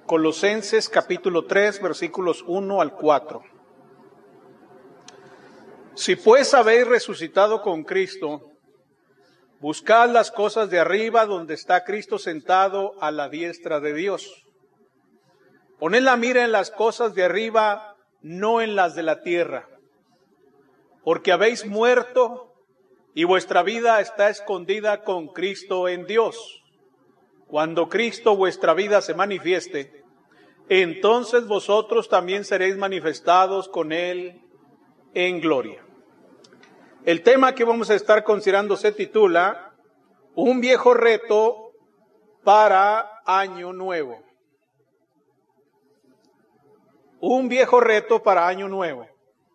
Colosenses capítulo 3, versículos 1 al 4. Si pues habéis resucitado con Cristo, buscad las cosas de arriba donde está Cristo sentado a la diestra de Dios. Poned la mira en las cosas de arriba, no en las de la tierra, porque habéis muerto y vuestra vida está escondida con Cristo en Dios. Cuando Cristo vuestra vida se manifieste, entonces vosotros también seréis manifestados con Él en gloria. El tema que vamos a estar considerando se titula Un viejo reto para Año Nuevo. Un viejo reto para Año Nuevo.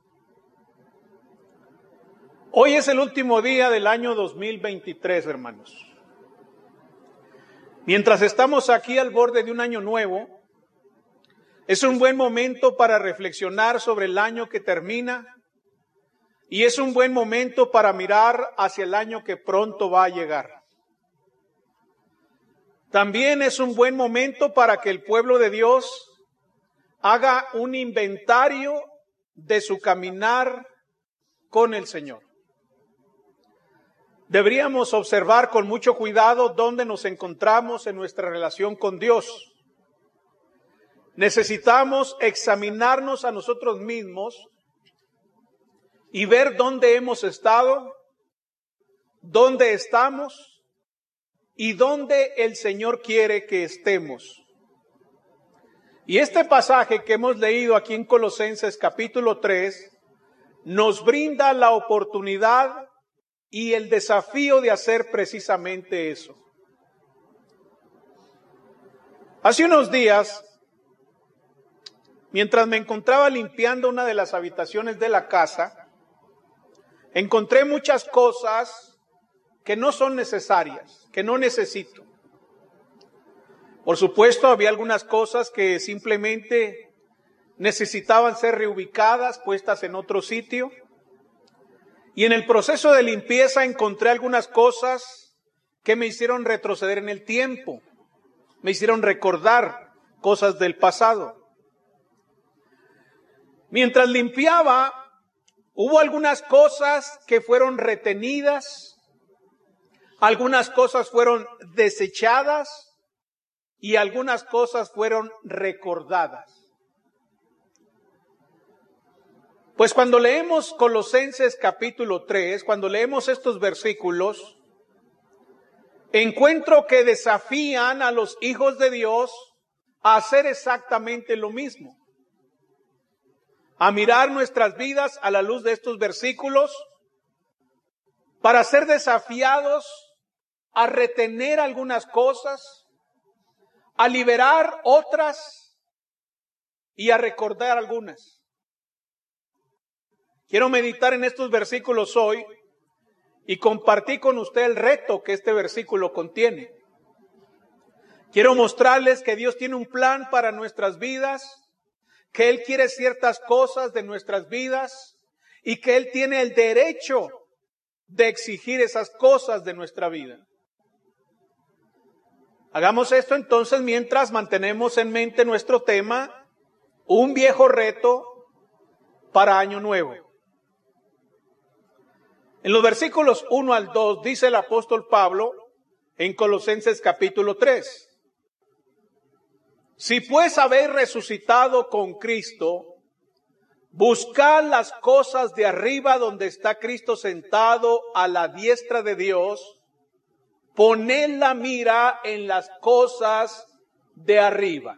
Hoy es el último día del año 2023, hermanos. Mientras estamos aquí al borde de un año nuevo, es un buen momento para reflexionar sobre el año que termina y es un buen momento para mirar hacia el año que pronto va a llegar. También es un buen momento para que el pueblo de Dios haga un inventario de su caminar con el Señor. Deberíamos observar con mucho cuidado dónde nos encontramos en nuestra relación con Dios. Necesitamos examinarnos a nosotros mismos y ver dónde hemos estado, dónde estamos y dónde el Señor quiere que estemos. Y este pasaje que hemos leído aquí en Colosenses capítulo 3 nos brinda la oportunidad y el desafío de hacer precisamente eso. Hace unos días, mientras me encontraba limpiando una de las habitaciones de la casa, encontré muchas cosas que no son necesarias, que no necesito. Por supuesto, había algunas cosas que simplemente necesitaban ser reubicadas, puestas en otro sitio. Y en el proceso de limpieza encontré algunas cosas que me hicieron retroceder en el tiempo, me hicieron recordar cosas del pasado. Mientras limpiaba, hubo algunas cosas que fueron retenidas, algunas cosas fueron desechadas y algunas cosas fueron recordadas. Pues cuando leemos Colosenses capítulo 3, cuando leemos estos versículos, encuentro que desafían a los hijos de Dios a hacer exactamente lo mismo. A mirar nuestras vidas a la luz de estos versículos para ser desafiados a retener algunas cosas, a liberar otras y a recordar algunas. Quiero meditar en estos versículos hoy y compartir con usted el reto que este versículo contiene. Quiero mostrarles que Dios tiene un plan para nuestras vidas, que Él quiere ciertas cosas de nuestras vidas y que Él tiene el derecho de exigir esas cosas de nuestra vida. Hagamos esto entonces mientras mantenemos en mente nuestro tema, un viejo reto para Año Nuevo. En los versículos 1 al 2 dice el apóstol Pablo en Colosenses capítulo 3. Si pues habéis resucitado con Cristo, buscad las cosas de arriba donde está Cristo sentado a la diestra de Dios, poned la mira en las cosas de arriba.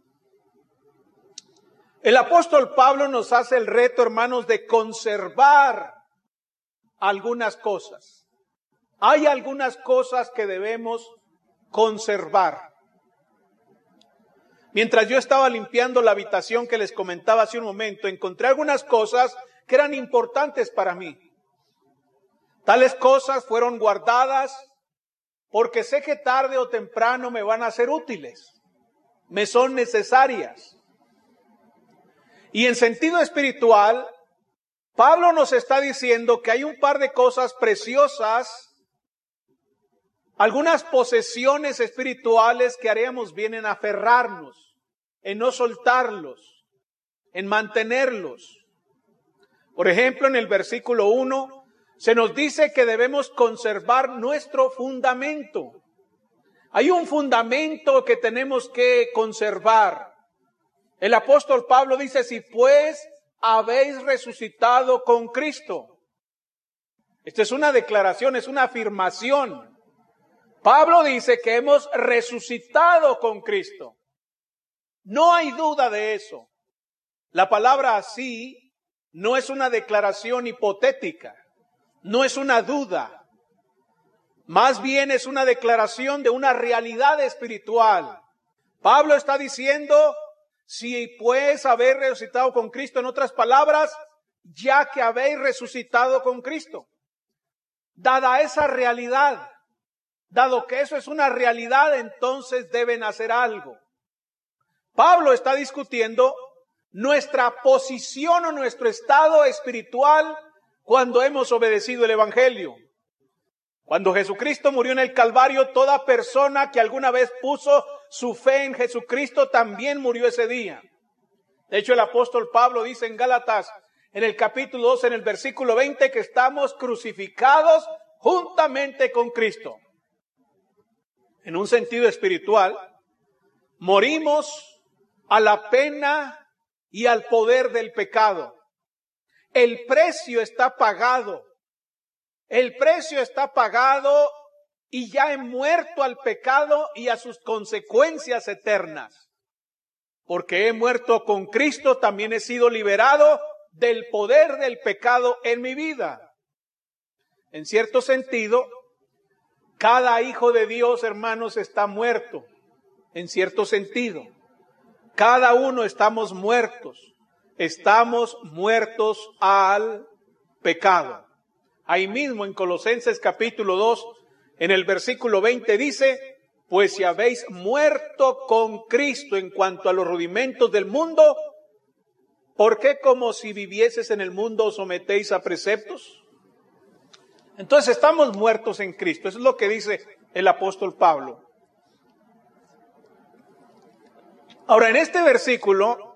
El apóstol Pablo nos hace el reto, hermanos, de conservar algunas cosas. Hay algunas cosas que debemos conservar. Mientras yo estaba limpiando la habitación que les comentaba hace un momento, encontré algunas cosas que eran importantes para mí. Tales cosas fueron guardadas porque sé que tarde o temprano me van a ser útiles, me son necesarias. Y en sentido espiritual, Pablo nos está diciendo que hay un par de cosas preciosas, algunas posesiones espirituales que haríamos bien en aferrarnos, en no soltarlos, en mantenerlos. Por ejemplo, en el versículo 1 se nos dice que debemos conservar nuestro fundamento. Hay un fundamento que tenemos que conservar. El apóstol Pablo dice, si pues habéis resucitado con Cristo. Esta es una declaración, es una afirmación. Pablo dice que hemos resucitado con Cristo. No hay duda de eso. La palabra así no es una declaración hipotética, no es una duda. Más bien es una declaración de una realidad espiritual. Pablo está diciendo, si pues habéis resucitado con Cristo, en otras palabras, ya que habéis resucitado con Cristo. Dada esa realidad, dado que eso es una realidad, entonces deben hacer algo. Pablo está discutiendo nuestra posición o nuestro estado espiritual cuando hemos obedecido el Evangelio. Cuando Jesucristo murió en el Calvario, toda persona que alguna vez puso su fe en Jesucristo también murió ese día. De hecho, el apóstol Pablo dice en Gálatas, en el capítulo 2, en el versículo 20, que estamos crucificados juntamente con Cristo. En un sentido espiritual, morimos a la pena y al poder del pecado. El precio está pagado. El precio está pagado y ya he muerto al pecado y a sus consecuencias eternas. Porque he muerto con Cristo, también he sido liberado del poder del pecado en mi vida. En cierto sentido, cada hijo de Dios, hermanos, está muerto. En cierto sentido, cada uno estamos muertos. Estamos muertos al pecado. Ahí mismo en Colosenses capítulo 2, en el versículo 20 dice, pues si habéis muerto con Cristo en cuanto a los rudimentos del mundo, ¿por qué como si vivieses en el mundo os sometéis a preceptos? Entonces estamos muertos en Cristo. Eso es lo que dice el apóstol Pablo. Ahora, en este versículo,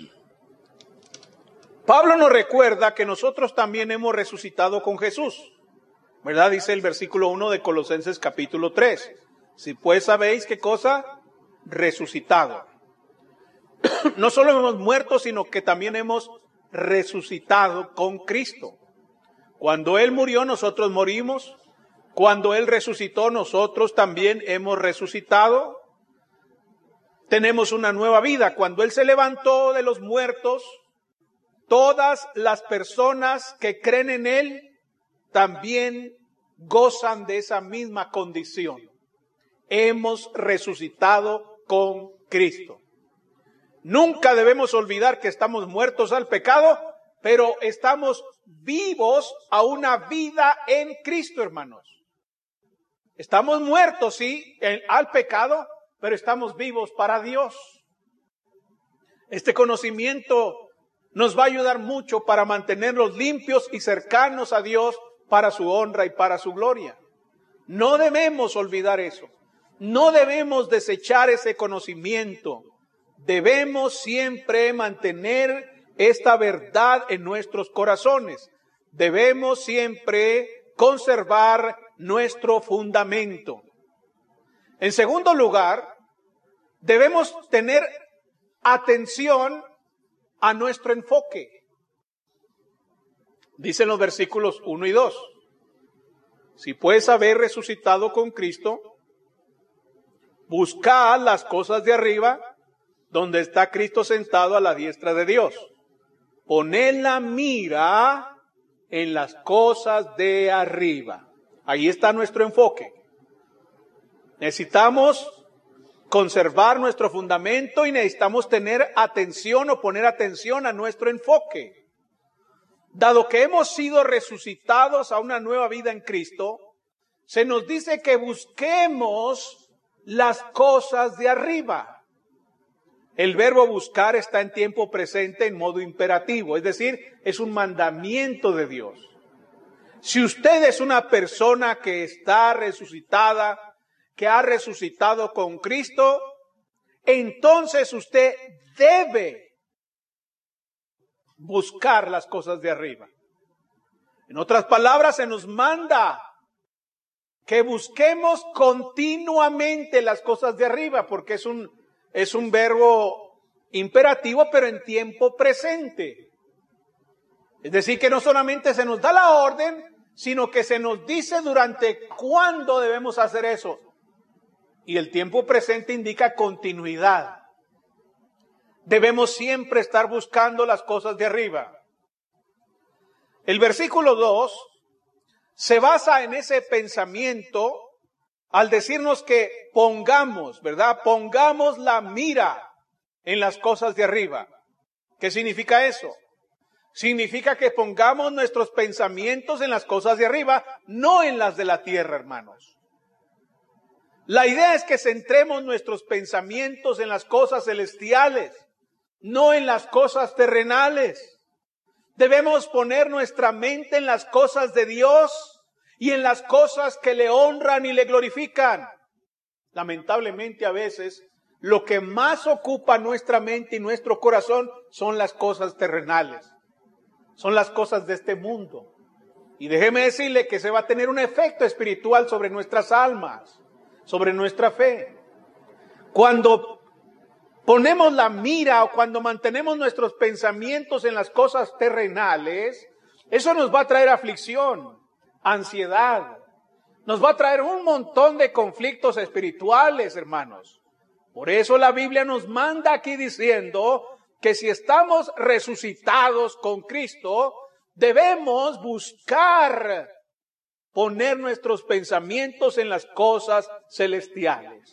Pablo nos recuerda que nosotros también hemos resucitado con Jesús. ¿Verdad? Dice el versículo 1 de Colosenses capítulo 3. Si pues sabéis qué cosa, resucitado. No solo hemos muerto, sino que también hemos resucitado con Cristo. Cuando Él murió, nosotros morimos. Cuando Él resucitó, nosotros también hemos resucitado. Tenemos una nueva vida. Cuando Él se levantó de los muertos, todas las personas que creen en Él también gozan de esa misma condición. Hemos resucitado con Cristo. Nunca debemos olvidar que estamos muertos al pecado, pero estamos vivos a una vida en Cristo, hermanos. Estamos muertos, sí, al pecado, pero estamos vivos para Dios. Este conocimiento nos va a ayudar mucho para mantenernos limpios y cercanos a Dios para su honra y para su gloria. No debemos olvidar eso. No debemos desechar ese conocimiento. Debemos siempre mantener esta verdad en nuestros corazones. Debemos siempre conservar nuestro fundamento. En segundo lugar, debemos tener atención a nuestro enfoque. Dicen los versículos 1 y 2. Si pues habéis resucitado con Cristo, buscad las cosas de arriba, donde está Cristo sentado a la diestra de Dios. Poned la mira en las cosas de arriba. Ahí está nuestro enfoque. Necesitamos conservar nuestro fundamento y necesitamos tener atención o poner atención a nuestro enfoque. Dado que hemos sido resucitados a una nueva vida en Cristo, se nos dice que busquemos las cosas de arriba. El verbo buscar está en tiempo presente en modo imperativo, es decir, es un mandamiento de Dios. Si usted es una persona que está resucitada, que ha resucitado con Cristo, entonces usted debe buscar las cosas de arriba. En otras palabras, se nos manda que busquemos continuamente las cosas de arriba, porque es un verbo imperativo, pero en tiempo presente. Es decir, que no solamente se nos da la orden, sino que se nos dice durante cuándo debemos hacer eso. Y el tiempo presente indica continuidad. Debemos siempre estar buscando las cosas de arriba. El versículo 2 se basa en ese pensamiento al decirnos que pongamos, ¿verdad? Pongamos la mira en las cosas de arriba. ¿Qué significa eso? Significa que pongamos nuestros pensamientos en las cosas de arriba, no en las de la tierra, hermanos. La idea es que centremos nuestros pensamientos en las cosas celestiales, no en las cosas terrenales. Debemos poner nuestra mente en las cosas de Dios y en las cosas que le honran y le glorifican. Lamentablemente a veces lo que más ocupa nuestra mente y nuestro corazón son las cosas terrenales, son las cosas de este mundo. Y déjeme decirle que se va a tener un efecto espiritual sobre nuestras almas, sobre nuestra fe. Cuando ponemos la mira o cuando mantenemos nuestros pensamientos en las cosas terrenales, eso nos va a traer aflicción, ansiedad, nos va a traer un montón de conflictos espirituales, hermanos. Por eso la Biblia nos manda aquí diciendo que si estamos resucitados con Cristo, debemos buscar poner nuestros pensamientos en las cosas celestiales.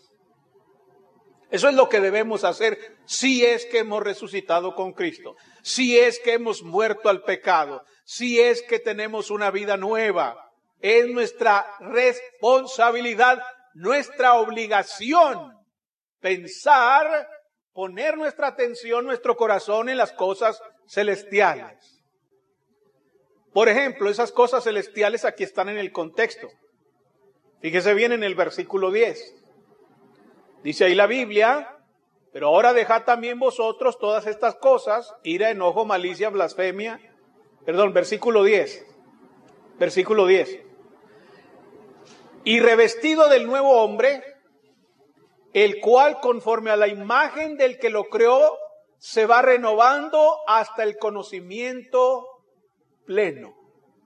Eso es lo que debemos hacer si es que hemos resucitado con Cristo, si es que hemos muerto al pecado, si es que tenemos una vida nueva. Es nuestra responsabilidad, nuestra obligación pensar, poner nuestra atención, nuestro corazón en las cosas celestiales. Por ejemplo, esas cosas celestiales aquí están en el contexto. Fíjese bien en el versículo 10. Dice ahí la Biblia, pero ahora dejad también vosotros todas estas cosas, ira, enojo, malicia, blasfemia. Versículo 10. Versículo 10. Y revestido del nuevo hombre, el cual conforme a la imagen del que lo creó, se va renovando hasta el conocimiento pleno.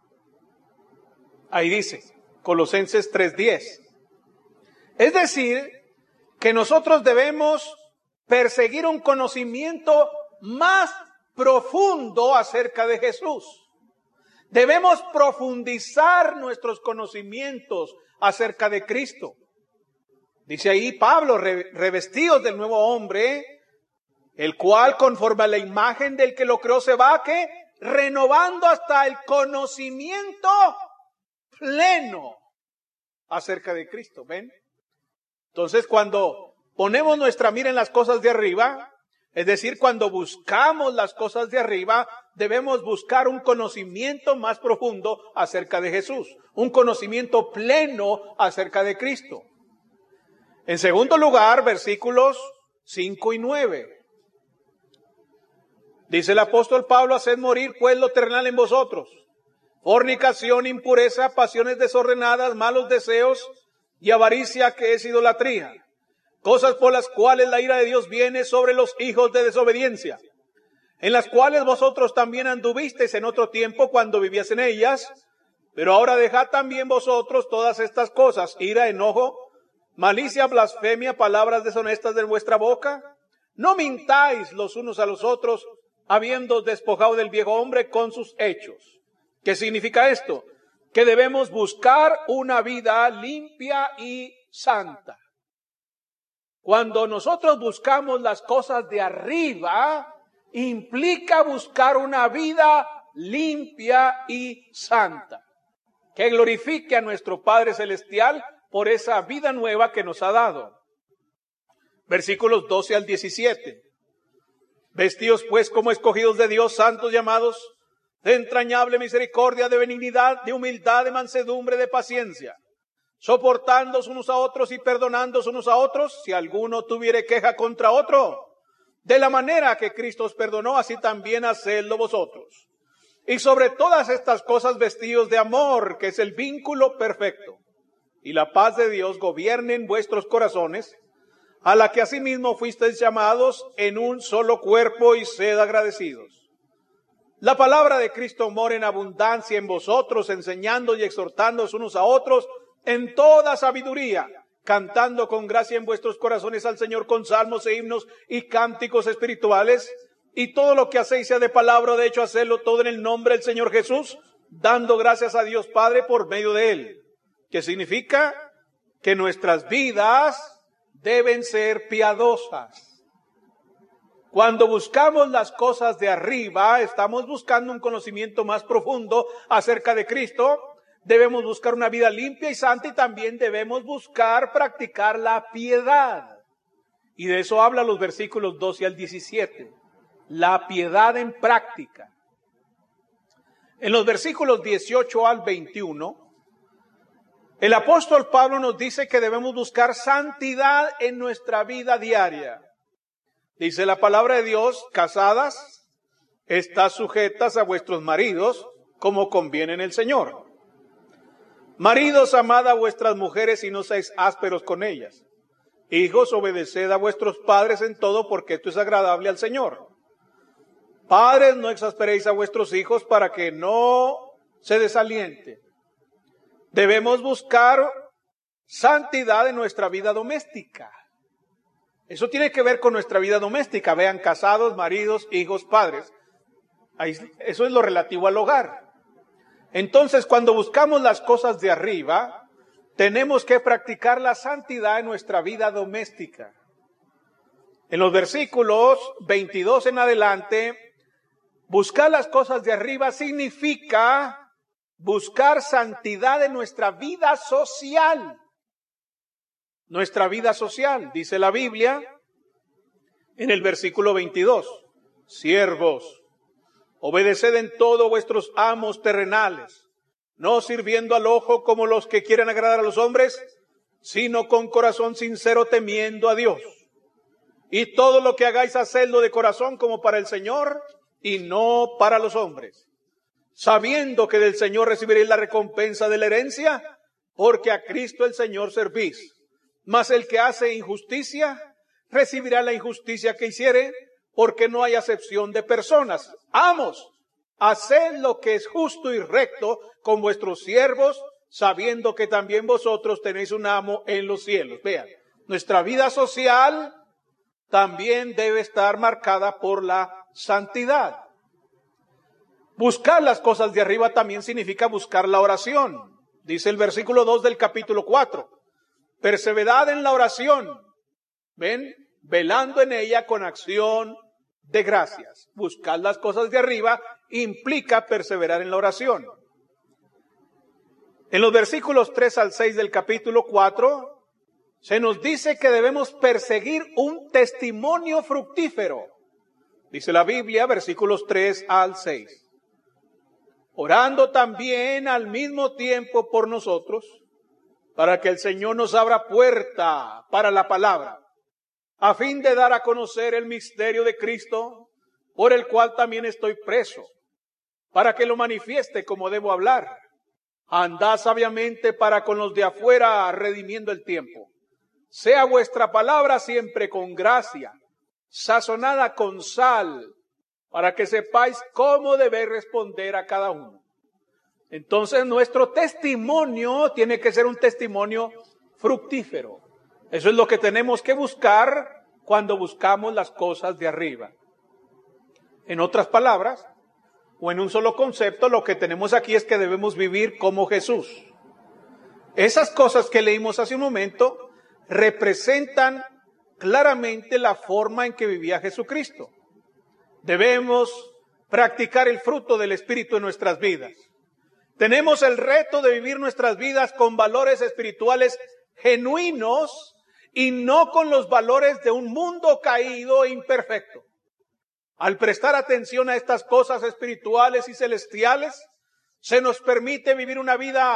Ahí dice, Colosenses 3:10. Es decir, que nosotros debemos perseguir un conocimiento más profundo acerca de Jesús. Debemos profundizar nuestros conocimientos acerca de Cristo. Dice ahí Pablo, revestidos del nuevo hombre, el cual conforme a la imagen del que lo creó se va, ¿qué? Renovando hasta el conocimiento pleno acerca de Cristo. ¿Ven? Entonces, cuando ponemos nuestra mira en las cosas de arriba, es decir, cuando buscamos las cosas de arriba, debemos buscar un conocimiento más profundo acerca de Jesús, un conocimiento pleno acerca de Cristo. En segundo lugar, versículos 5 y 9. Dice el apóstol Pablo, haced morir pues lo terrenal en vosotros: fornicación, impureza, pasiones desordenadas, malos deseos y avaricia, que es idolatría, cosas por las cuales la ira de Dios viene sobre los hijos de desobediencia, en las cuales vosotros también anduvisteis en otro tiempo cuando vivíais en ellas, pero ahora dejad también vosotros todas estas cosas: ira, enojo, malicia, blasfemia, palabras deshonestas de vuestra boca. No mintáis los unos a los otros, habiendo despojado del viejo hombre con sus hechos. ¿Qué significa esto? Que debemos buscar una vida limpia y santa. Cuando nosotros buscamos las cosas de arriba, implica buscar una vida limpia y santa, que glorifique a nuestro Padre Celestial por esa vida nueva que nos ha dado. Versículos 12 al 17. Vestidos pues como escogidos de Dios, santos llamados, de entrañable misericordia, de benignidad, de humildad, de mansedumbre, de paciencia, soportándoos unos a otros y perdonándoos unos a otros, si alguno tuviere queja contra otro. De la manera que Cristo os perdonó, así también hacedlo vosotros. Y sobre todas estas cosas vestidos de amor, que es el vínculo perfecto. Y la paz de Dios gobierne en vuestros corazones, a la que asimismo fuisteis llamados en un solo cuerpo, y sed agradecidos. La palabra de Cristo mora en abundancia en vosotros, enseñando y exhortándoos unos a otros en toda sabiduría, cantando con gracia en vuestros corazones al Señor con salmos e himnos y cánticos espirituales, y todo lo que hacéis, sea de palabra o de hecho, hacedlo todo en el nombre del Señor Jesús, dando gracias a Dios Padre por medio de Él. Que significa que nuestras vidas deben ser piadosas. Cuando buscamos las cosas de arriba, estamos buscando un conocimiento más profundo acerca de Cristo. Debemos buscar una vida limpia y santa, y también debemos buscar practicar la piedad. Y de eso habla los versículos 12 al 17. La piedad en práctica. En los versículos 18 al 21, el apóstol Pablo nos dice que debemos buscar santidad en nuestra vida diaria. Dice la palabra de Dios: casadas, estad sujetas a vuestros maridos, como conviene en el Señor. Maridos, amad a vuestras mujeres y no seáis ásperos con ellas. Hijos, obedeced a vuestros padres en todo, porque esto es agradable al Señor. Padres, no exasperéis a vuestros hijos para que no se desalienten. Debemos buscar santidad en nuestra vida doméstica. Eso tiene que ver con nuestra vida doméstica. Vean, casados, maridos, hijos, padres. Eso es lo relativo al hogar. Entonces, cuando buscamos las cosas de arriba, tenemos que practicar la santidad en nuestra vida doméstica. En los versículos 22 en adelante, buscar las cosas de arriba significa buscar santidad en nuestra vida social. Nuestra vida social, dice la Biblia en el versículo 22. Siervos, obedeced en todo vuestros amos terrenales, no sirviendo al ojo como los que quieren agradar a los hombres, sino con corazón sincero, temiendo a Dios. Y todo lo que hagáis, hacedlo de corazón como para el Señor y no para los hombres, sabiendo que del Señor recibiréis la recompensa de la herencia, porque a Cristo el Señor servís. Mas el que hace injusticia recibirá la injusticia que hiciere, porque no hay acepción de personas. Amos, haced lo que es justo y recto con vuestros siervos, sabiendo que también vosotros tenéis un amo en los cielos. Vean, nuestra vida social también debe estar marcada por la santidad. Buscar las cosas de arriba también significa buscar la oración. Dice el versículo 2 del capítulo 4. Perseverad en la oración. ¿Ven? Velando en ella con acción de gracias. Buscar las cosas de arriba implica perseverar en la oración. En los versículos 3 al 6 del capítulo 4, se nos dice que debemos perseguir un testimonio fructífero. Dice la Biblia, versículos 3 al 6. Orando también al mismo tiempo por nosotros, para que el Señor nos abra puerta para la palabra, a fin de dar a conocer el misterio de Cristo, por el cual también estoy preso, para que lo manifieste como debo hablar. Andad sabiamente para con los de afuera, redimiendo el tiempo. Sea vuestra palabra siempre con gracia, sazonada con sal, para que sepáis cómo debéis responder a cada uno. Entonces nuestro testimonio tiene que ser un testimonio fructífero. Eso es lo que tenemos que buscar cuando buscamos las cosas de arriba. En otras palabras, o en un solo concepto, lo que tenemos aquí es que debemos vivir como Jesús. Esas cosas que leímos hace un momento representan claramente la forma en que vivía Jesucristo. Debemos practicar el fruto del Espíritu en nuestras vidas. Tenemos el reto de vivir nuestras vidas con valores espirituales genuinos y no con los valores de un mundo caído e imperfecto. Al prestar atención a estas cosas espirituales y celestiales, se nos permite vivir una vida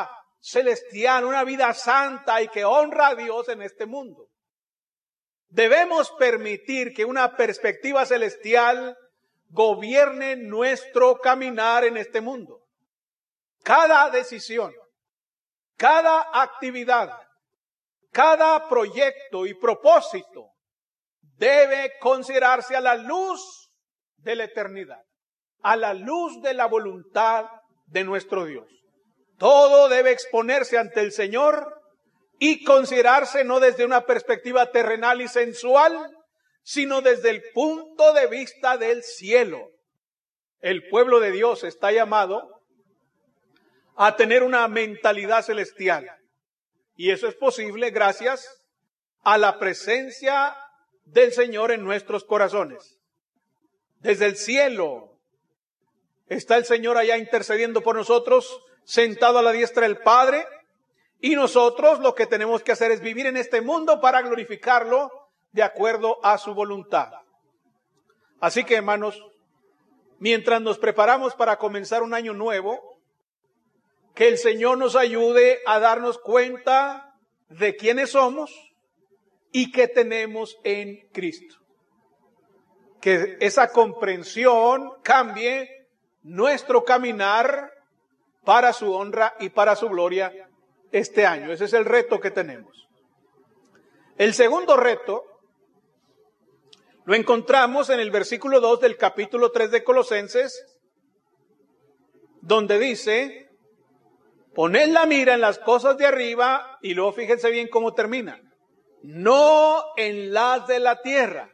celestial, una vida santa y que honra a Dios en este mundo. Debemos permitir que una perspectiva celestial gobierne nuestro caminar en este mundo. Cada decisión, cada actividad, cada proyecto y propósito debe considerarse a la luz de la eternidad, a la luz de la voluntad de nuestro Dios. Todo debe exponerse ante el Señor y considerarse no desde una perspectiva terrenal y sensual, sino desde el punto de vista del cielo. El pueblo de Dios está llamado a tener una mentalidad celestial. Y eso es posible gracias a la presencia del Señor en nuestros corazones. Desde el cielo está el Señor allá intercediendo por nosotros, sentado a la diestra del Padre, y nosotros lo que tenemos que hacer es vivir en este mundo para glorificarlo de acuerdo a su voluntad. Así que, hermanos, mientras nos preparamos para comenzar un año nuevo, que el Señor nos ayude a darnos cuenta de quiénes somos y qué tenemos en Cristo. Que esa comprensión cambie nuestro caminar para su honra y para su gloria este año. Ese es el reto que tenemos. El segundo reto lo encontramos en el versículo 2 del capítulo 3 de Colosenses, donde dice: poned la mira en las cosas de arriba, y luego fíjense bien cómo termina, no en las de la tierra.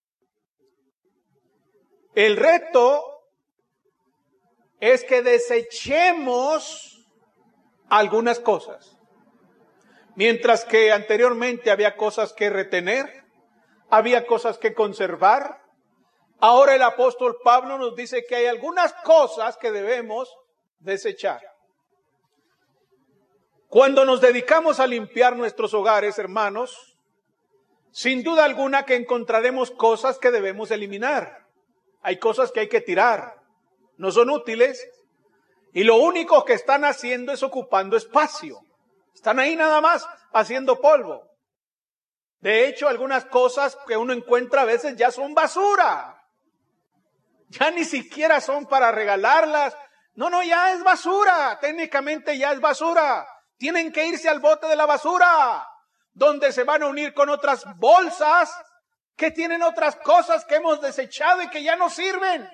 El reto es que desechemos algunas cosas. Mientras que anteriormente había cosas que retener, había cosas que conservar, ahora el apóstol Pablo nos dice que hay algunas cosas que debemos desechar. Cuando nos dedicamos a limpiar nuestros hogares, hermanos, sin duda alguna que encontraremos cosas que debemos eliminar. Hay cosas que hay que tirar, no son útiles, y lo único que están haciendo es ocupando espacio. Están ahí nada más haciendo polvo. De hecho, algunas cosas que uno encuentra a veces ya son basura. Ya ni siquiera son para regalarlas. No, ya es basura. Técnicamente ya es basura. Tienen que irse al bote de la basura, donde se van a unir con otras bolsas que tienen otras cosas que hemos desechado y que ya no sirven.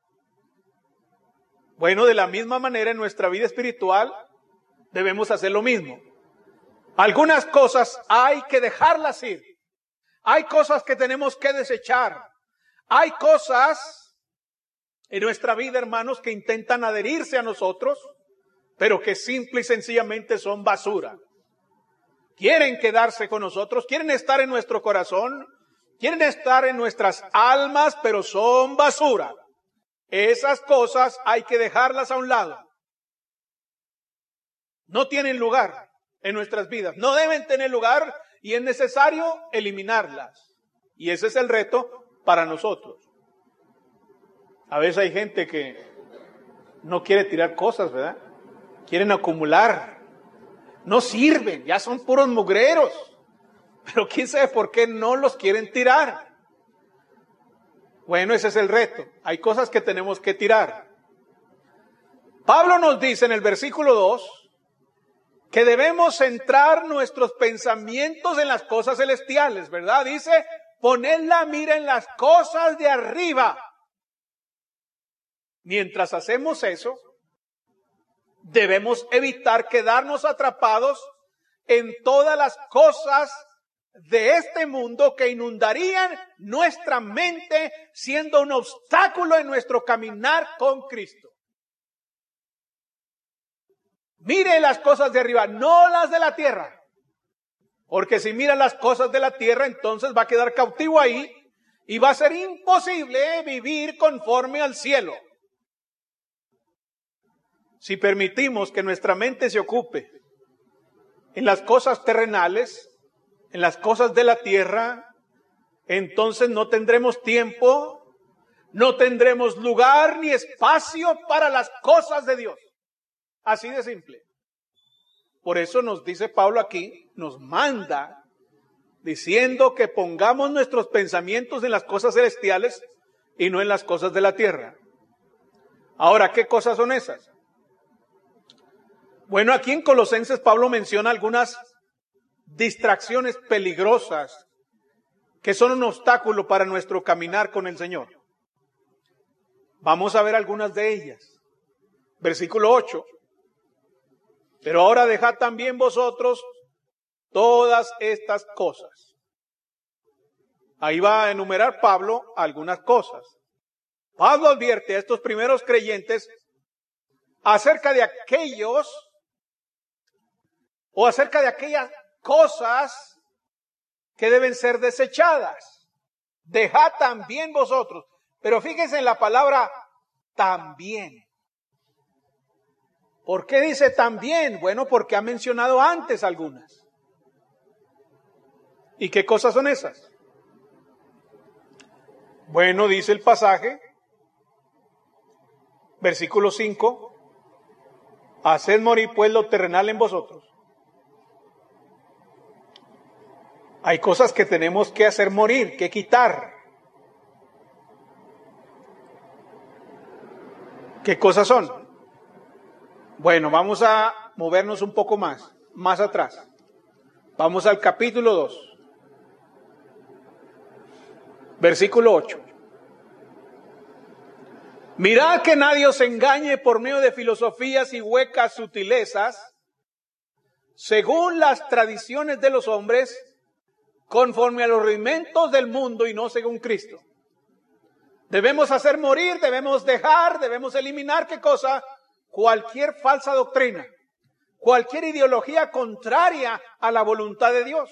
Bueno, de la misma manera en nuestra vida espiritual debemos hacer lo mismo. Algunas cosas hay que dejarlas ir. Hay cosas que tenemos que desechar. Hay cosas en nuestra vida, hermanos, que intentan adherirse a nosotros, pero que simple y sencillamente son basura. Quieren quedarse con nosotros, quieren estar en nuestro corazón, quieren estar en nuestras almas, pero son basura. Esas cosas hay que dejarlas a un lado. No tienen lugar en nuestras vidas, no deben tener lugar y es necesario eliminarlas. Y ese es el reto para nosotros. A veces hay gente que no quiere tirar cosas, ¿verdad? Quieren acumular. No sirven, ya son puros mugreros. Pero quién sabe por qué no los quieren tirar. Bueno, ese es el reto. Hay cosas que tenemos que tirar. Pablo nos dice en el versículo 2 que debemos centrar nuestros pensamientos en las cosas celestiales, ¿verdad? Dice, poned la mira en las cosas de arriba. Mientras hacemos eso, debemos evitar quedarnos atrapados en todas las cosas de este mundo que inundarían nuestra mente, siendo un obstáculo en nuestro caminar con Cristo. Mire las cosas de arriba, no las de la tierra. Porque si mira las cosas de la tierra, entonces va a quedar cautivo ahí y va a ser imposible vivir conforme al cielo. Si permitimos que nuestra mente se ocupe en las cosas terrenales, en las cosas de la tierra, entonces no tendremos tiempo, no tendremos lugar ni espacio para las cosas de Dios. Así de simple. Por eso nos dice Pablo aquí, nos manda, diciendo que pongamos nuestros pensamientos en las cosas celestiales y no en las cosas de la tierra. Ahora, ¿qué cosas son esas? Bueno, aquí en Colosenses Pablo menciona algunas distracciones peligrosas que son un obstáculo para nuestro caminar con el Señor. Vamos a ver algunas de ellas. Versículo 8. Pero ahora dejad también vosotros todas estas cosas. Ahí va a enumerar Pablo algunas cosas. Pablo advierte a estos primeros creyentes acerca de aquellos o acerca de aquellas cosas que deben ser desechadas. Dejad también vosotros. Pero fíjense en la palabra también. ¿Por qué dice también? Bueno, porque ha mencionado antes algunas. ¿Y qué cosas son esas? Bueno, dice el pasaje, versículo 5, haced morir pues lo terrenal en vosotros. Hay cosas que tenemos que hacer morir, que quitar. ¿Qué cosas son? Bueno, vamos a movernos un poco más atrás. Vamos al capítulo 2, versículo 8. Mirad que nadie os engañe por medio de filosofías y huecas sutilezas, según las tradiciones de los hombres, conforme a los rudimentos del mundo y no según Cristo. Debemos hacer morir, debemos dejar, debemos eliminar, ¿qué cosa? Cualquier falsa doctrina, cualquier ideología contraria a la voluntad de Dios.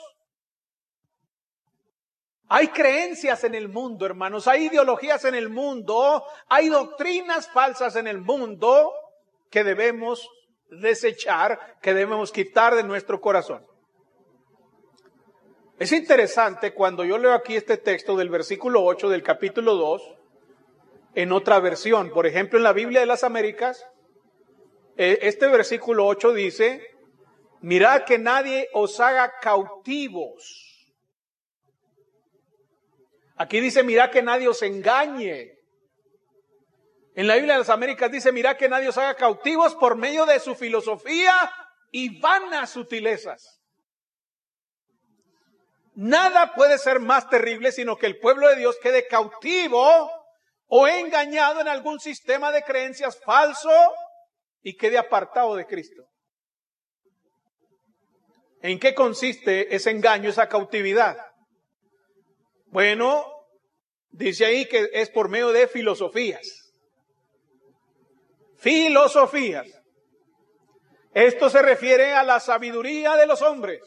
Hay creencias en el mundo, hermanos, hay ideologías en el mundo, hay doctrinas falsas en el mundo que debemos desechar, que debemos quitar de nuestro corazón. Es interesante cuando yo leo aquí este texto del versículo 8 del capítulo 2, en otra versión, por ejemplo en la Biblia de las Américas, este versículo 8 dice, mirad que nadie os haga cautivos. Aquí dice, mirad que nadie os engañe. En la Biblia de las Américas dice, mirad que nadie os haga cautivos por medio de su filosofía y vanas sutilezas. Nada puede ser más terrible sino que el pueblo de Dios quede cautivo o engañado en algún sistema de creencias falso y quede apartado de Cristo. ¿En qué consiste ese engaño, esa cautividad? Bueno, dice ahí que es por medio de filosofías. Filosofías. Esto se refiere a la sabiduría de los hombres.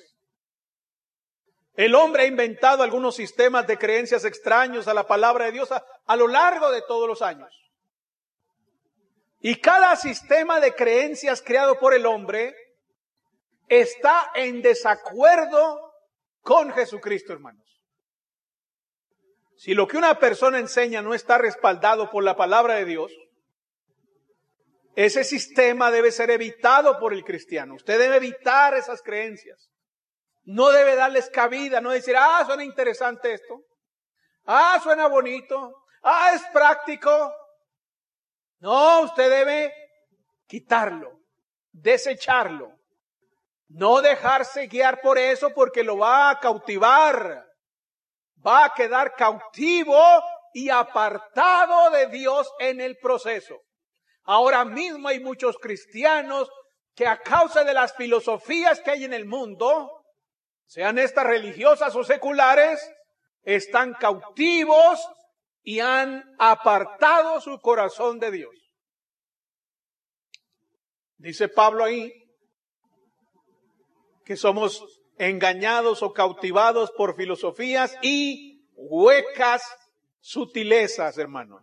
El hombre ha inventado algunos sistemas de creencias extraños a la palabra de Dios a lo largo de todos los años. Y cada sistema de creencias creado por el hombre está en desacuerdo con Jesucristo, hermanos. Si lo que una persona enseña no está respaldado por la palabra de Dios, ese sistema debe ser evitado por el cristiano. Usted debe evitar esas creencias. No debe darles cabida, no decir, suena interesante esto. Suena bonito. Es práctico. No, usted debe quitarlo, desecharlo. No dejarse guiar por eso porque lo va a cautivar. Va a quedar cautivo y apartado de Dios en el proceso. Ahora mismo hay muchos cristianos que a causa de las filosofías que hay en el mundo, sean estas religiosas o seculares, están cautivos y han apartado su corazón de Dios. Dice Pablo ahí que somos engañados o cautivados por filosofías y huecas sutilezas, hermanos.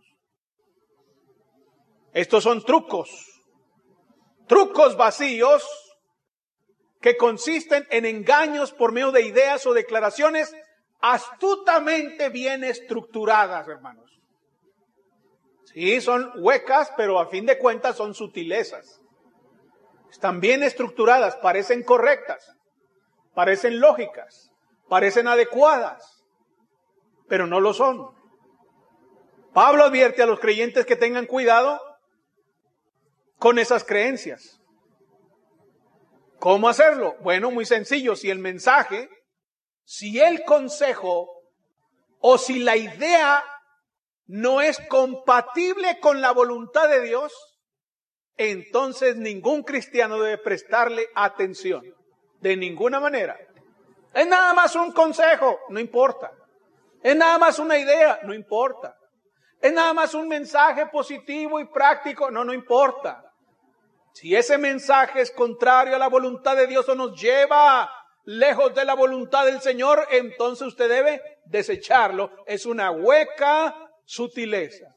Estos son trucos vacíos que consisten en engaños por medio de ideas o declaraciones astutamente bien estructuradas, hermanos. Sí, son huecas, pero a fin de cuentas son sutilezas. están bien estructuradas, parecen correctas, parecen lógicas, parecen adecuadas, pero no lo son. Pablo advierte a los creyentes que tengan cuidado con esas creencias. ¿Cómo hacerlo? Bueno, muy sencillo. Si el mensaje, si el consejo o si la idea no es compatible con la voluntad de Dios, entonces ningún cristiano debe prestarle atención. De ninguna manera. Es nada más un consejo, no importa. Es nada más una idea, no importa. Es nada más un mensaje positivo y práctico, no importa. Si ese mensaje es contrario a la voluntad de Dios o nos lleva lejos de la voluntad del Señor, entonces usted debe desecharlo. Es una hueca sutileza.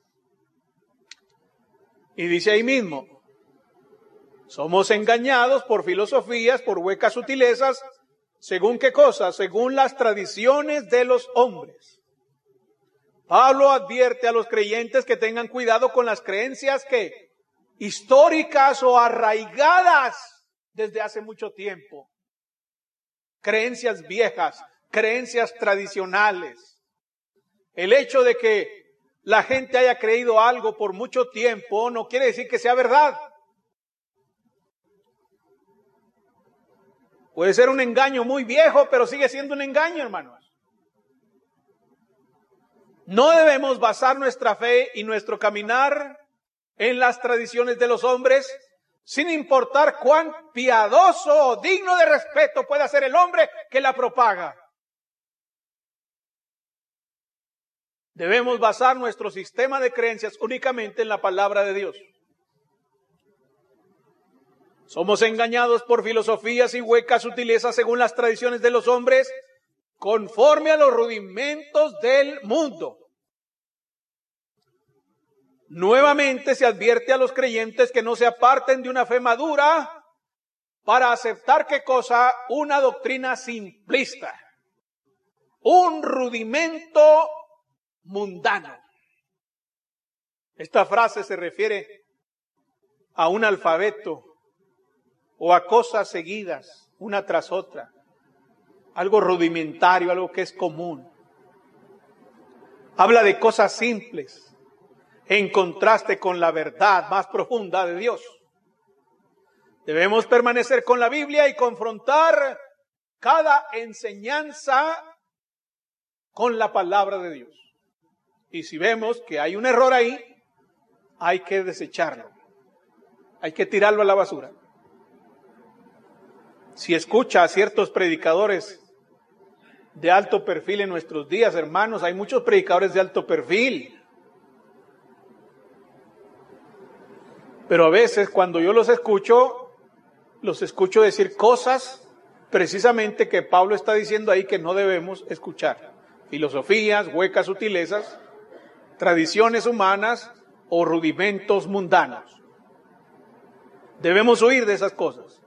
Y dice ahí mismo, somos engañados por filosofías, por huecas sutilezas, ¿según qué cosa? Según las tradiciones de los hombres. Pablo advierte a los creyentes que tengan cuidado con las creencias que históricas o arraigadas desde hace mucho tiempo. Creencias viejas, creencias tradicionales. El hecho de que la gente haya creído algo por mucho tiempo no quiere decir que sea verdad. Puede ser un engaño muy viejo, pero sigue siendo un engaño, hermanos. No debemos basar nuestra fe y nuestro caminar en las tradiciones de los hombres, sin importar cuán piadoso o digno de respeto pueda ser el hombre que la propaga. Debemos basar nuestro sistema de creencias únicamente en la palabra de Dios. Somos engañados por filosofías y huecas sutilezas según las tradiciones de los hombres, conforme a los rudimentos del mundo. Nuevamente se advierte a los creyentes que no se aparten de una fe madura para aceptar ¿qué cosa? Una doctrina simplista, un rudimento mundano. Esta frase se refiere a un alfabeto o a cosas seguidas, una tras otra. Algo rudimentario, algo que es común. Habla de cosas simples, en contraste con la verdad más profunda de Dios. Debemos permanecer con la Biblia y confrontar cada enseñanza con la palabra de Dios. Y si vemos que hay un error ahí, hay que desecharlo. Hay que tirarlo a la basura. Si escucha a ciertos predicadores de alto perfil en nuestros días, hermanos, hay muchos predicadores de alto perfil. Pero a veces cuando yo los escucho decir cosas precisamente que Pablo está diciendo ahí que no debemos escuchar. Filosofías, huecas sutilezas, tradiciones humanas o rudimentos mundanos. Debemos huir de esas cosas.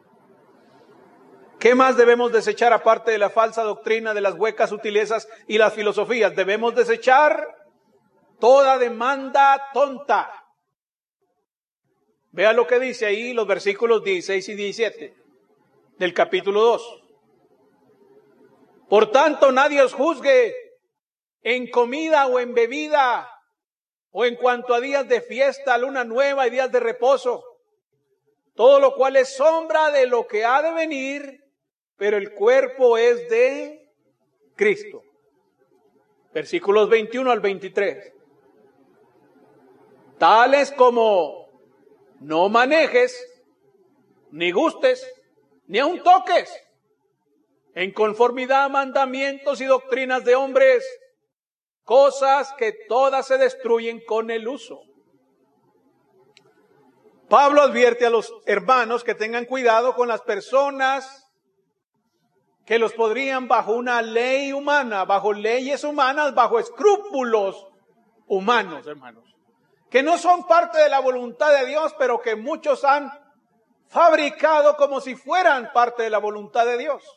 ¿Qué más debemos desechar aparte de la falsa doctrina, de las huecas sutilezas y las filosofías? Debemos desechar toda demanda tonta. Vea lo que dice ahí los versículos 16 y 17 del capítulo 2. Por tanto, nadie os juzgue en comida o en bebida, o en cuanto a días de fiesta, luna nueva y días de reposo, todo lo cual es sombra de lo que ha de venir, pero el cuerpo es de Cristo. Versículos 21 al 23. Tales como no manejes, ni gustes, ni aun toques, en conformidad a mandamientos y doctrinas de hombres, cosas que todas se destruyen con el uso. Pablo advierte a los hermanos que tengan cuidado con las personas que los podrían bajo una ley humana, bajo leyes humanas, bajo escrúpulos humanos, hermanos, que no son parte de la voluntad de Dios, pero que muchos han fabricado como si fueran parte de la voluntad de Dios.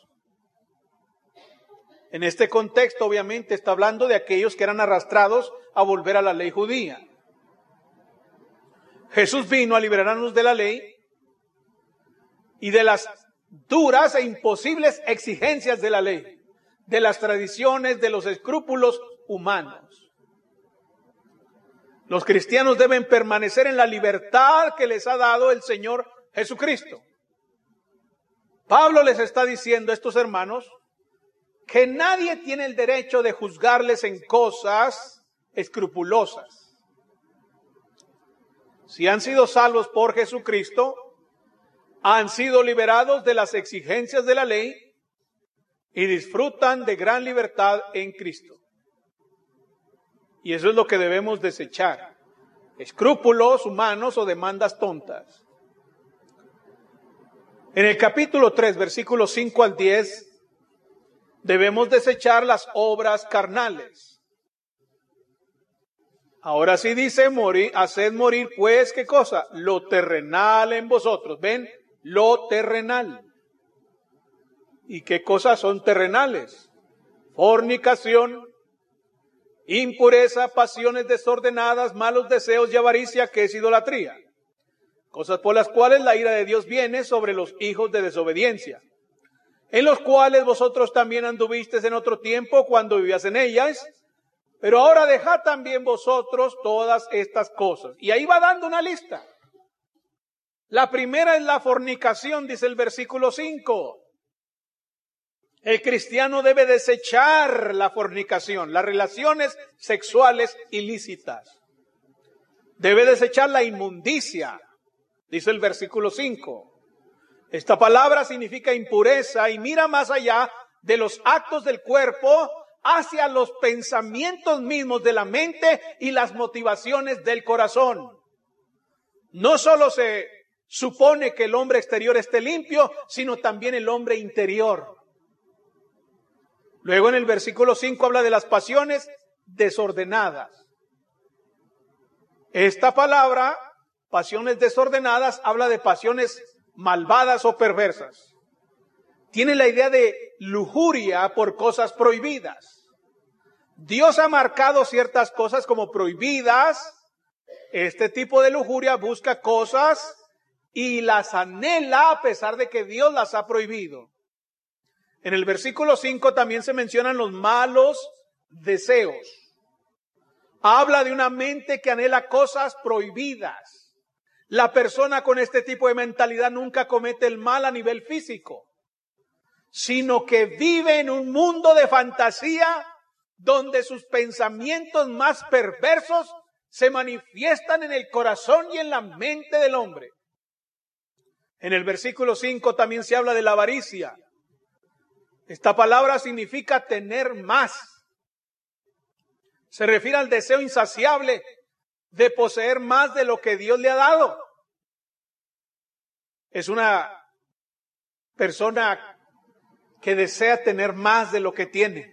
En este contexto, obviamente, está hablando de aquellos que eran arrastrados a volver a la ley judía. Jesús vino a liberarnos de la ley, y de las duras e imposibles exigencias de la ley, de las tradiciones, de los escrúpulos humanos. Los cristianos deben permanecer en la libertad que les ha dado el Señor Jesucristo. Pablo les está diciendo a estos hermanos que nadie tiene el derecho de juzgarles en cosas escrupulosas. Si han sido salvos por Jesucristo, han sido liberados de las exigencias de la ley y disfrutan de gran libertad en Cristo. Y eso es lo que debemos desechar: escrúpulos humanos o demandas tontas. En el capítulo 3, versículos 5 al 10, debemos desechar las obras carnales. Ahora sí dice, haced morir pues, ¿qué cosa? Lo terrenal en vosotros. ¿Ven? Lo terrenal. ¿Y qué cosas son terrenales? Fornicación, impureza, pasiones desordenadas, malos deseos y avaricia, que es idolatría. Cosas por las cuales la ira de Dios viene sobre los hijos de desobediencia, en los cuales vosotros también anduvisteis en otro tiempo cuando vivías en ellas, pero ahora dejad también vosotros todas estas cosas. Y ahí va dando una lista. La primera es la fornicación, dice el versículo 5. El cristiano debe desechar la fornicación, las relaciones sexuales ilícitas. Debe desechar la inmundicia, dice el versículo 5. Esta palabra significa impureza y mira más allá de los actos del cuerpo hacia los pensamientos mismos de la mente y las motivaciones del corazón. No solo se supone que el hombre exterior esté limpio, sino también el hombre interior. Luego en el versículo 5 habla de las pasiones desordenadas. Esta palabra, pasiones desordenadas, habla de pasiones malvadas o perversas. Tiene la idea de lujuria por cosas prohibidas. Dios ha marcado ciertas cosas como prohibidas. Este tipo de lujuria busca cosas y las anhela a pesar de que Dios las ha prohibido. En el versículo 5 también se mencionan los malos deseos. Habla de una mente que anhela cosas prohibidas. La persona con este tipo de mentalidad nunca comete el mal a nivel físico, sino que vive en un mundo de fantasía donde sus pensamientos más perversos se manifiestan en el corazón y en la mente del hombre. En el versículo 5 también se habla de la avaricia. Esta palabra significa tener más. Se refiere al deseo insaciable de poseer más de lo que Dios le ha dado. Es una persona que desea tener más de lo que tiene.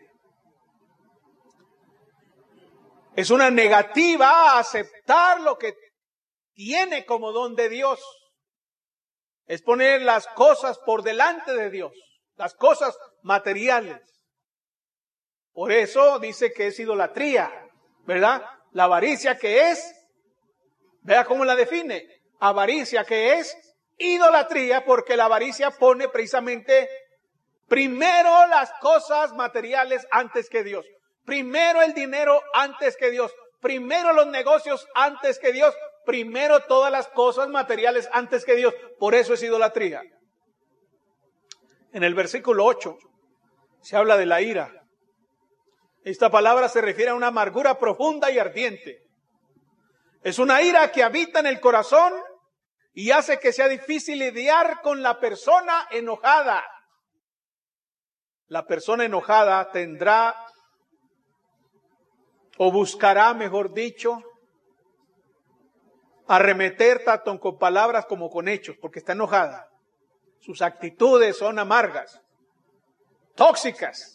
Es una negativa a aceptar lo que tiene como don de Dios. Es poner las cosas por delante de Dios, las cosas materiales. Por eso dice que es idolatría, ¿verdad? La avaricia, que es, vea cómo la define, avaricia, que es idolatría, porque la avaricia pone precisamente primero las cosas materiales antes que Dios, primero el dinero antes que Dios, primero los negocios antes que Dios, primero todas las cosas materiales antes que Dios. Por eso es idolatría. En el versículo 8 se habla de la ira. Esta palabra se refiere a una amargura profunda y ardiente. Es una ira que habita en el corazón y hace que sea difícil lidiar con la persona enojada. La persona enojada tendrá o buscará, mejor dicho, arremeter tanto con palabras como con hechos, porque está enojada. Sus actitudes son amargas, tóxicas.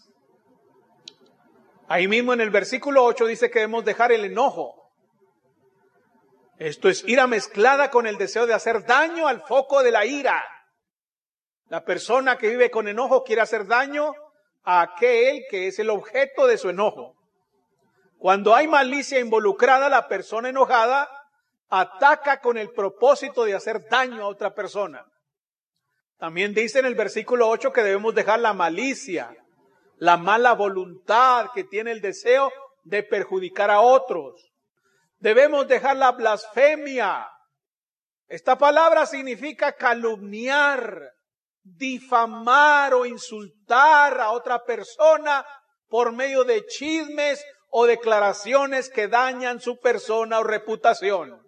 Ahí mismo en el versículo 8 dice que debemos dejar el enojo. Esto es ira mezclada con el deseo de hacer daño al foco de la ira. La persona que vive con enojo quiere hacer daño a aquel que es el objeto de su enojo. Cuando hay malicia involucrada, la persona enojada ataca con el propósito de hacer daño a otra persona. También dice en el versículo 8 que debemos dejar la malicia, la mala voluntad que tiene el deseo de perjudicar a otros. Debemos dejar la blasfemia. Esta palabra significa calumniar, difamar o insultar a otra persona por medio de chismes o declaraciones que dañan su persona o reputación.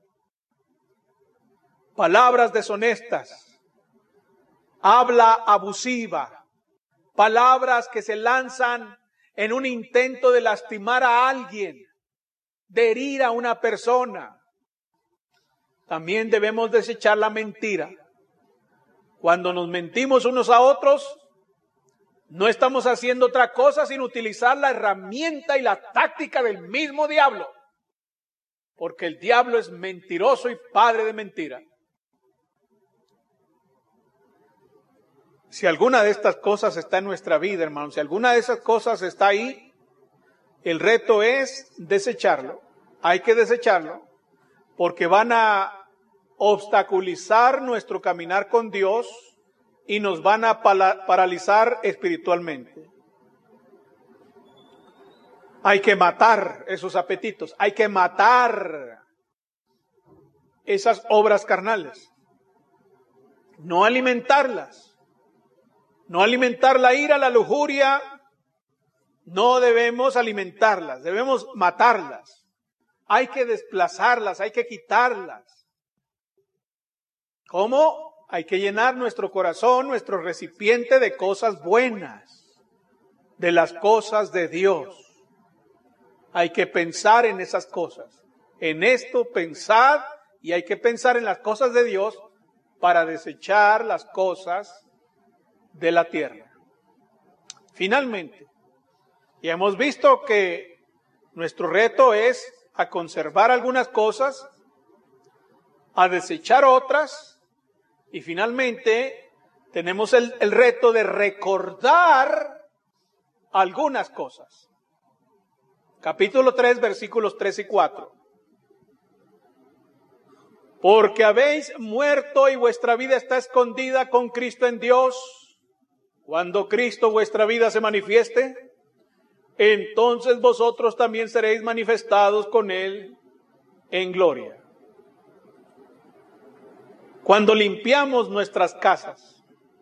Palabras deshonestas, habla abusiva, palabras que se lanzan en un intento de lastimar a alguien, de herir a una persona. También debemos desechar la mentira. Cuando nos mentimos unos a otros, no estamos haciendo otra cosa sin utilizar la herramienta y la táctica del mismo diablo. Porque el diablo es mentiroso y padre de mentira. Si alguna de estas cosas está en nuestra vida, hermanos, si alguna de esas cosas está ahí, el reto es desecharlo. Hay que desecharlo porque van a obstaculizar nuestro caminar con Dios y nos van a paralizar espiritualmente. Hay que matar esos apetitos, hay que matar esas obras carnales, no alimentarlas. No alimentar la ira, la lujuria, no debemos alimentarlas, debemos matarlas. Hay que desplazarlas, hay que quitarlas. ¿Cómo? Hay que llenar nuestro corazón, nuestro recipiente de cosas buenas, de las cosas de Dios. Hay que pensar en esas cosas. En esto pensad y hay que pensar en las cosas de Dios para desechar las cosas de la tierra. Finalmente, ya hemos visto que nuestro reto es a conservar algunas cosas, a desechar otras, y finalmente tenemos el reto de recordar algunas cosas. Capítulo 3, versículos 3 y 4. Porque habéis muerto y vuestra vida está escondida con Cristo en Dios. Cuando Cristo vuestra vida se manifieste, entonces vosotros también seréis manifestados con Él en gloria. Cuando limpiamos nuestras casas,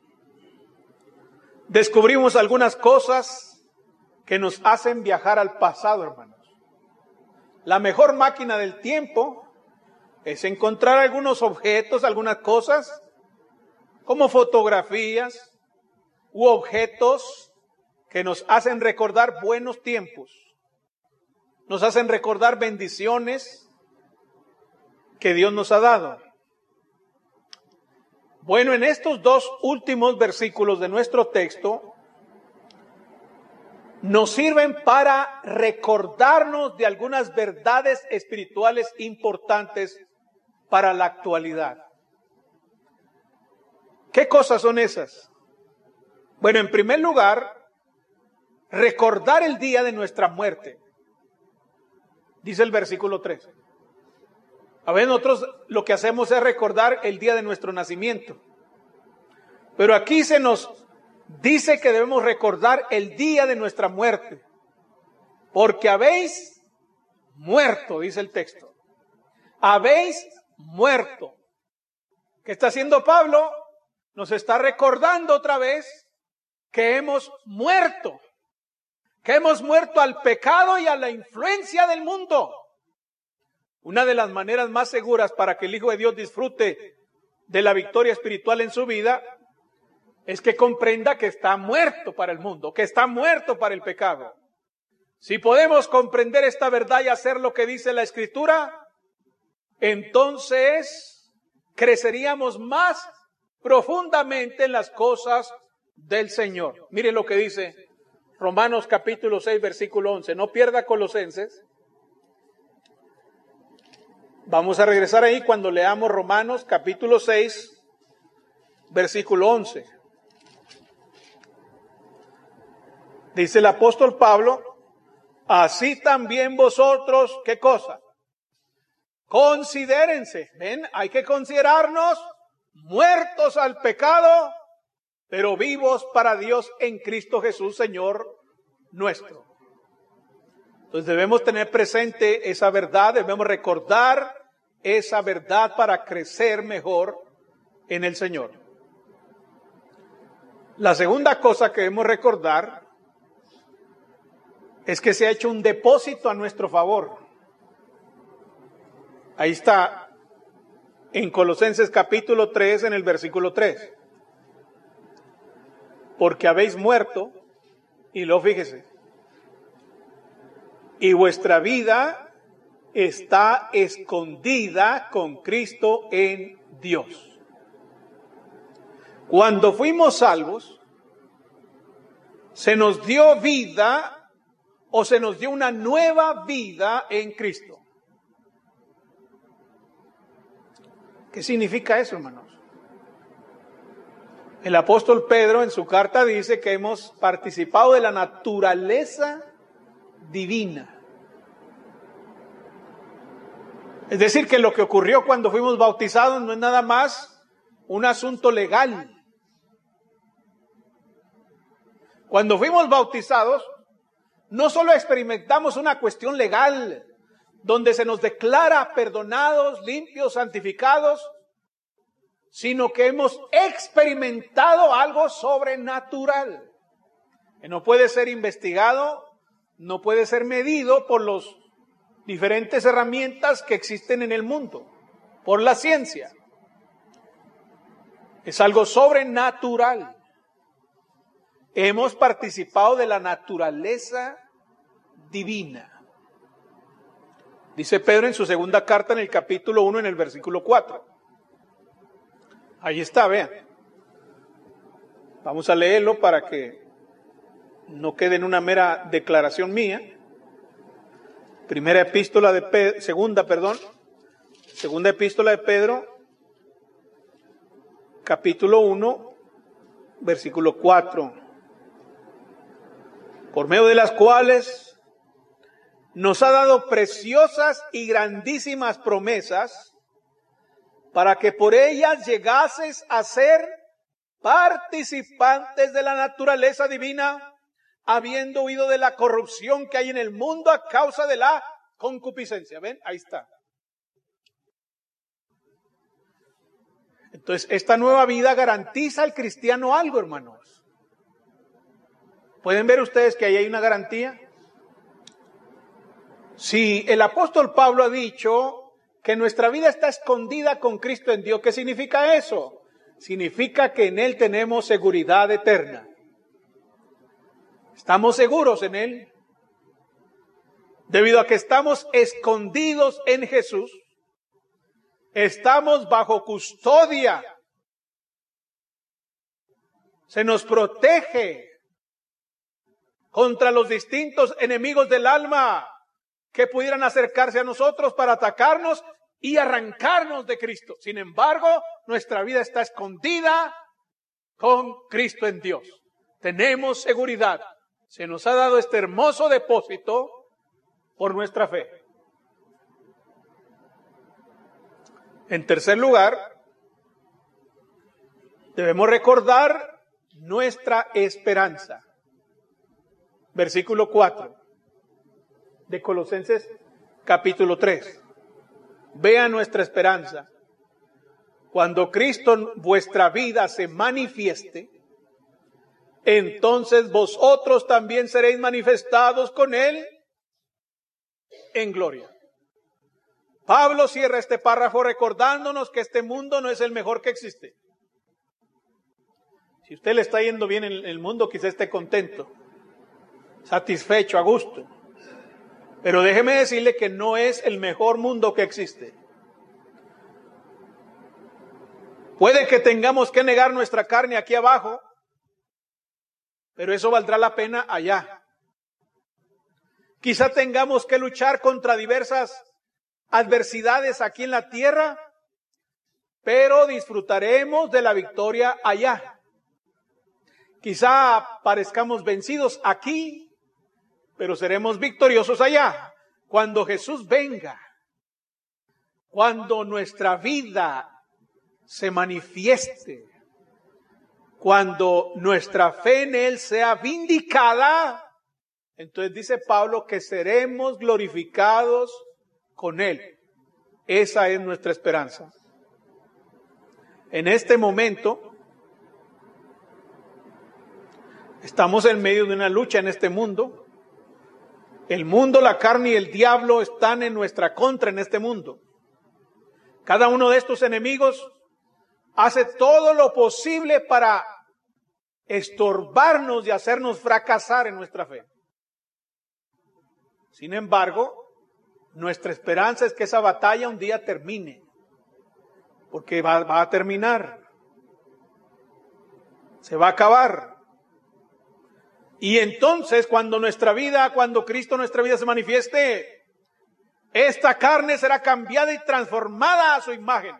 descubrimos algunas cosas que nos hacen viajar al pasado, hermanos. La mejor máquina del tiempo es encontrar algunos objetos, algunas cosas, como fotografías, u objetos que nos hacen recordar buenos tiempos, nos hacen recordar bendiciones que Dios nos ha dado. Bueno, en estos dos últimos versículos de nuestro texto nos sirven para recordarnos de algunas verdades espirituales importantes para la actualidad. ¿Qué cosas son esas? Bueno, en primer lugar, recordar el día de nuestra muerte. Dice el versículo 3. A veces nosotros lo que hacemos es recordar el día de nuestro nacimiento. Pero aquí se nos dice que debemos recordar el día de nuestra muerte. Porque habéis muerto, dice el texto. Habéis muerto. ¿Qué está haciendo Pablo? Nos está recordando otra vez que hemos muerto al pecado y a la influencia del mundo. Una de las maneras más seguras para que el Hijo de Dios disfrute de la victoria espiritual en su vida es que comprenda que está muerto para el mundo, que está muerto para el pecado. Si podemos comprender esta verdad y hacer lo que dice la Escritura, entonces creceríamos más profundamente en las cosas del Señor. Mire lo que dice Romanos capítulo 6, versículo 11. No pierda Colosenses. Vamos a regresar ahí cuando leamos Romanos capítulo 6, versículo 11. Dice el apóstol Pablo, así también vosotros, ¿qué cosa? Considérense, ven, hay que considerarnos muertos al pecado pero vivos para Dios en Cristo Jesús, Señor nuestro. Entonces debemos tener presente esa verdad, debemos recordar esa verdad para crecer mejor en el Señor. La segunda cosa que debemos recordar es que se ha hecho un depósito a nuestro favor. Ahí está, en Colosenses capítulo 3, en el versículo 3. Porque habéis muerto, y lo fíjese, y vuestra vida está escondida con Cristo en Dios. Cuando fuimos salvos, se nos dio vida o se nos dio una nueva vida en Cristo. ¿Qué significa eso, hermanos? El apóstol Pedro en su carta dice que hemos participado de la naturaleza divina. Es decir, que lo que ocurrió cuando fuimos bautizados no es nada más un asunto legal. Cuando fuimos bautizados, no solo experimentamos una cuestión legal, donde se nos declara perdonados, limpios, santificados, sino que hemos experimentado algo sobrenatural, que no puede ser investigado, no puede ser medido por las diferentes herramientas que existen en el mundo, por la ciencia. Es algo sobrenatural. Hemos participado de la naturaleza divina. Dice Pedro en su segunda carta en el capítulo 1, en el versículo 4. Ahí está, vean. Vamos a leerlo para que no quede en una mera declaración mía. Segunda epístola de Pedro, capítulo 1, versículo 4. Por medio de las cuales nos ha dado preciosas y grandísimas promesas, para que por ellas llegases a ser participantes de la naturaleza divina, habiendo huido de la corrupción que hay en el mundo a causa de la concupiscencia. ¿Ven? Ahí está. Entonces, esta nueva vida garantiza al cristiano algo, hermanos. ¿Pueden ver ustedes que ahí hay una garantía? Si el apóstol Pablo ha dicho que nuestra vida está escondida con Cristo en Dios, ¿qué significa eso? Significa que en Él tenemos seguridad eterna. Estamos seguros en Él. Debido a que estamos escondidos en Jesús, estamos bajo custodia. Se nos protege contra los distintos enemigos del alma que pudieran acercarse a nosotros para atacarnos y arrancarnos de Cristo. Sin embargo, nuestra vida está escondida con Cristo en Dios. Tenemos seguridad. Se nos ha dado este hermoso depósito por nuestra fe. En tercer lugar, debemos recordar nuestra esperanza. Versículo 4 de Colosenses capítulo 3. Vean nuestra esperanza. Cuando Cristo en vuestra vida se manifieste, entonces vosotros también seréis manifestados con Él en gloria. Pablo cierra este párrafo recordándonos que este mundo no es el mejor que existe. Si usted le está yendo bien en el mundo, quizá esté contento, satisfecho, a gusto. Pero déjeme decirle que no es el mejor mundo que existe. Puede que tengamos que negar nuestra carne aquí abajo, pero eso valdrá la pena allá. Quizá tengamos que luchar contra diversas adversidades aquí en la tierra, pero disfrutaremos de la victoria allá. Quizá parezcamos vencidos aquí, pero seremos victoriosos allá. Cuando Jesús venga, cuando nuestra vida se manifieste, cuando nuestra fe en Él sea vindicada, entonces dice Pablo que seremos glorificados con Él. Esa es nuestra esperanza. En este momento, estamos en medio de una lucha en este mundo. El mundo, la carne y el diablo están en nuestra contra en este mundo. Cada uno de estos enemigos hace todo lo posible para estorbarnos y hacernos fracasar en nuestra fe. Sin embargo, nuestra esperanza es que esa batalla un día termine, porque va a terminar, se va a acabar. Y entonces cuando Cristo en nuestra vida se manifieste, esta carne será cambiada y transformada a su imagen.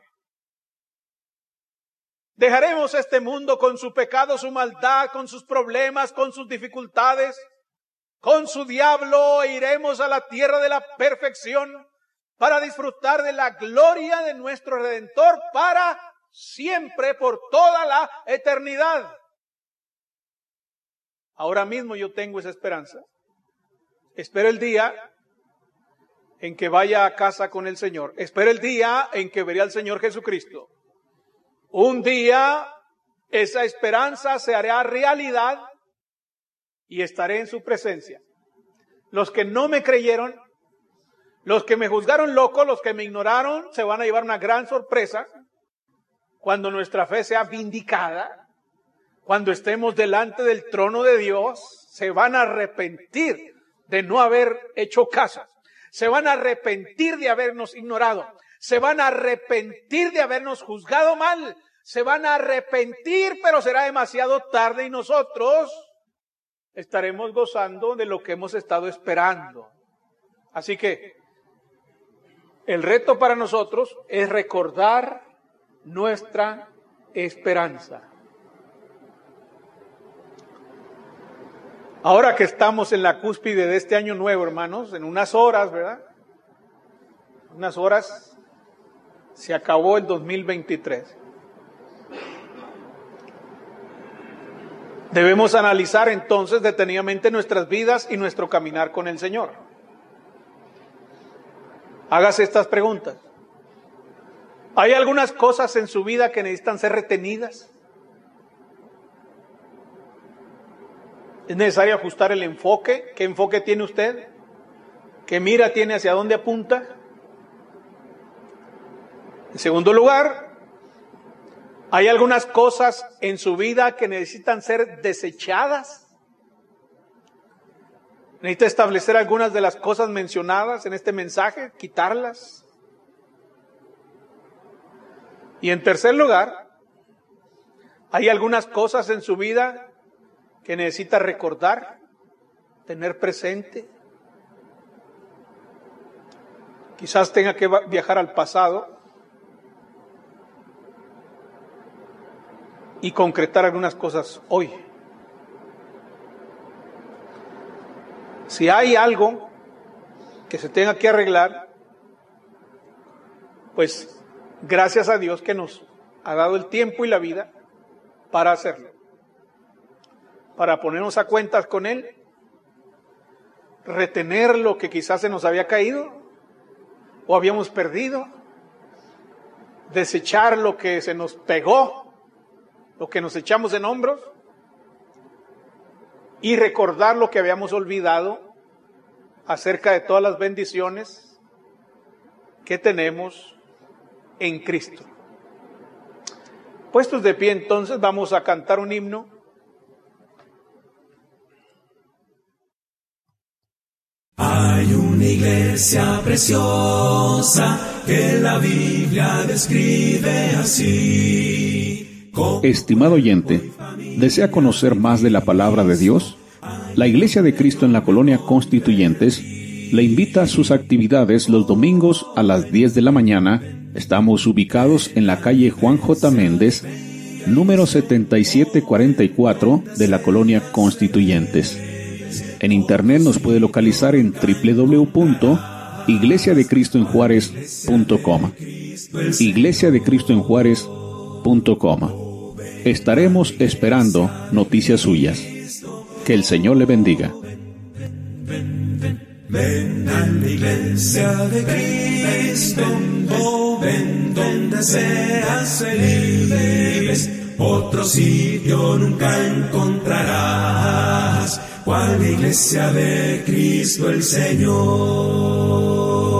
Dejaremos este mundo con su pecado, su maldad, con sus problemas, con sus dificultades, con su diablo, e iremos a la tierra de la perfección para disfrutar de la gloria de nuestro Redentor para siempre, por toda la eternidad. Ahora mismo yo tengo esa esperanza. Espero el día en que vaya a casa con el Señor. Espero el día en que veré al Señor Jesucristo. Un día esa esperanza se hará realidad y estaré en su presencia. Los que no me creyeron, los que me juzgaron loco, los que me ignoraron, se van a llevar una gran sorpresa cuando nuestra fe sea vindicada, cuando estemos delante del trono de Dios. Se van a arrepentir de no haber hecho caso, se van a arrepentir de habernos ignorado, se van a arrepentir de habernos juzgado mal, se van a arrepentir, pero será demasiado tarde y nosotros estaremos gozando de lo que hemos estado esperando. Así que el reto para nosotros es recordar nuestra esperanza. Ahora que estamos en la cúspide de este año nuevo, hermanos, en unas horas, ¿verdad? Unas horas se acabó el 2023. Debemos analizar entonces detenidamente nuestras vidas y nuestro caminar con el Señor. Hágase estas preguntas. ¿Hay algunas cosas en su vida que necesitan ser retenidas? ¿Es necesario ajustar el enfoque? ¿Qué enfoque tiene usted? ¿Qué mira tiene? ¿Hacia dónde apunta? En segundo lugar, ¿hay algunas cosas en su vida que necesitan ser desechadas? ¿Necesita establecer algunas de las cosas mencionadas en este mensaje? ¿Quitarlas? Y en tercer lugar, ¿hay algunas cosas en su vida que necesita recordar, tener presente? Quizás tenga que viajar al pasado y concretar algunas cosas hoy. Si hay algo que se tenga que arreglar, pues gracias a Dios que nos ha dado el tiempo y la vida para hacerlo, para ponernos a cuentas con Él, retener lo que quizás se nos había caído o habíamos perdido, desechar lo que se nos pegó, lo que nos echamos en hombros, y recordar lo que habíamos olvidado acerca de todas las bendiciones que tenemos en Cristo. Puestos de pie, entonces vamos a cantar un himno. Hay una iglesia preciosa que la Biblia describe así. Estimado oyente, ¿desea conocer más de la palabra de Dios? La Iglesia de Cristo en la Colonia Constituyentes le invita a sus actividades los domingos a las 10 de la mañana. Estamos ubicados en la calle Juan J. Méndez, número 7744 de la Colonia Constituyentes. En internet nos puede localizar en www.iglesiadecristoenjuarez.com. iglesiadecristoenjuarez.com. Estaremos esperando noticias suyas. Que el Señor le bendiga. Ven a la iglesia de Cristo, ven donde seas feliz. Otro sitio nunca encontrarás, cual la iglesia de Cristo el Señor.